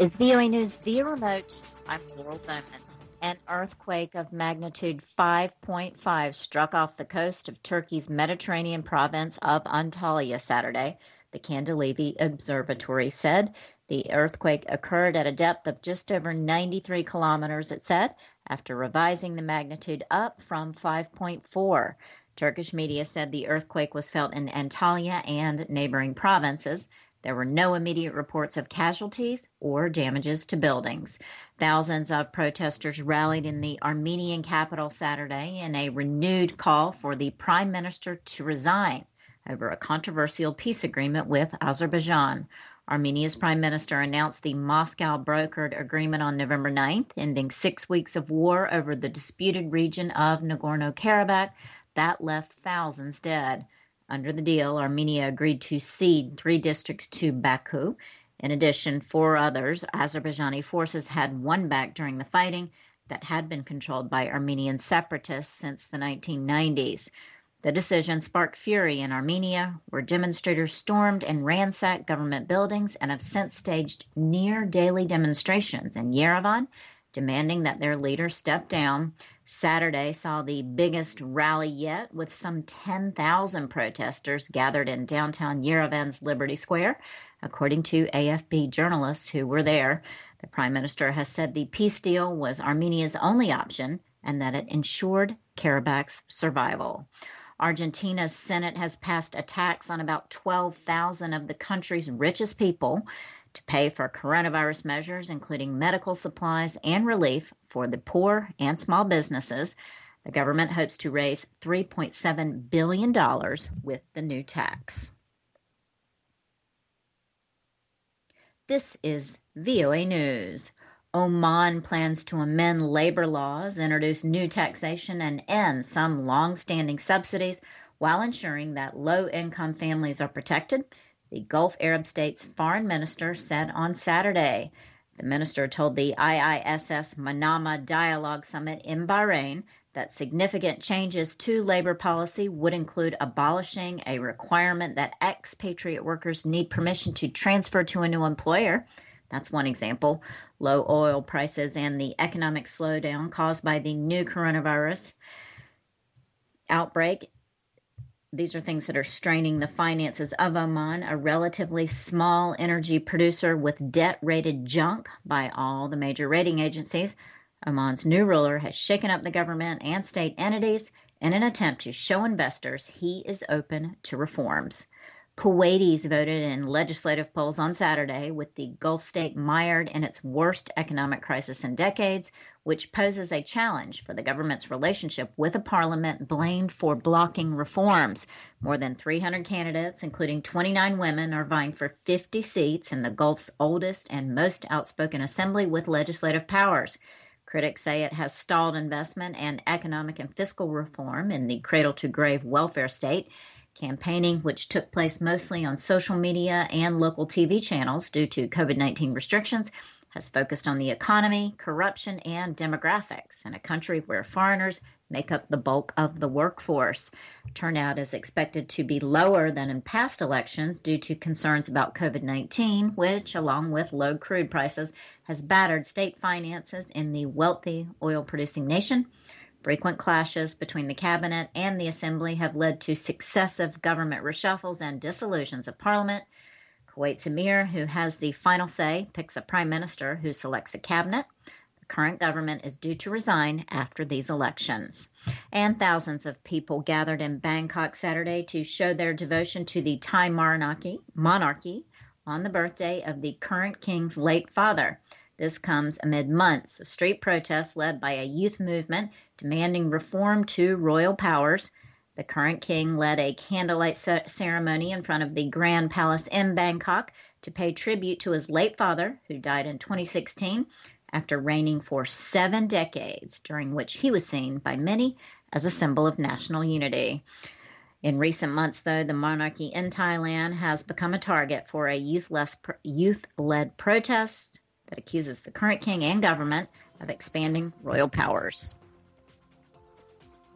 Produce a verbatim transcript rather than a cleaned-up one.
is V O A News via remote. I'm Laurel Bowman. An earthquake of magnitude five point five struck off the coast of Turkey's Mediterranean province of Antalya Saturday, the Kandilli Observatory said. The earthquake occurred at a depth of just over ninety-three kilometers, it said, after revising the magnitude up from five point four. Turkish media said the earthquake was felt in Antalya and neighboring provinces. There were no immediate reports of casualties or damages to buildings. Thousands of protesters rallied in the Armenian capital Saturday in a renewed call for the prime minister to resign over a controversial peace agreement with Azerbaijan. Armenia's prime minister announced the Moscow-brokered agreement on November ninth, ending six weeks of war over the disputed region of Nagorno-Karabakh that left thousands dead. Under the deal, Armenia agreed to cede three districts to Baku. In addition, four others Azerbaijani forces had won back during the fighting that had been controlled by Armenian separatists since the nineteen nineties. The decision sparked fury in Armenia, where demonstrators stormed and ransacked government buildings and have since staged near-daily demonstrations in Yerevan, demanding that their leader step down. Saturday saw the biggest rally yet, with some ten thousand protesters gathered in downtown Yerevan's Liberty Square, according to A F P journalists who were there. The prime minister has said the peace deal was Armenia's only option and that it ensured Karabakh's survival. Argentina's Senate has passed a tax on about twelve thousand of the country's richest people to pay for coronavirus measures, including medical supplies and relief for the poor and small businesses. The government hopes to raise three point seven billion dollars with the new tax. This is V O A News. Oman plans to amend labor laws, introduce new taxation, and end some long-standing subsidies while ensuring that low-income families are protected, the Gulf Arab state's foreign minister said on Saturday. The minister told the I I S S Manama Dialogue Summit in Bahrain that significant changes to labor policy would include abolishing a requirement that expatriate workers need permission to transfer to a new employer. That's one example. Low oil prices and the economic slowdown caused by the new coronavirus outbreak. These are things that are straining the finances of Oman, a relatively small energy producer with debt-rated junk by all the major rating agencies. Oman's new ruler has shaken up the government and state entities in an attempt to show investors he is open to reforms. Kuwaitis voted in legislative polls on Saturday, with the Gulf state mired in its worst economic crisis in decades, which poses a challenge for the government's relationship with a parliament blamed for blocking reforms. More than three hundred candidates, including twenty-nine women, are vying for fifty seats in the Gulf's oldest and most outspoken assembly with legislative powers. Critics say it has stalled investment and economic and fiscal reform in the cradle-to-grave welfare state. Campaigning, which took place mostly on social media and local T V channels due to COVID nineteen restrictions, has focused on the economy, corruption, and demographics in a country where foreigners make up the bulk of the workforce. Turnout is expected to be lower than in past elections due to concerns about COVID nineteen, which, along with low crude prices, has battered state finances in the wealthy oil-producing nation. Frequent clashes between the cabinet and the assembly have led to successive government reshuffles and dissolutions of parliament. Kuwait's emir, who has the final say, picks a prime minister who selects a cabinet. The current government is due to resign after these elections. And thousands of people gathered in Bangkok Saturday to show their devotion to the Thai monarchy, monarchy on the birthday of the current king's late father. This comes amid months of street protests led by a youth movement demanding reform to royal powers. The current king led a candlelight ceremony in front of the Grand Palace in Bangkok to pay tribute to his late father, who died in twenty sixteen after reigning for seven decades, during which he was seen by many as a symbol of national unity. In recent months, though, the monarchy in Thailand has become a target for a youth-led protest that accuses the current king and government of expanding royal powers.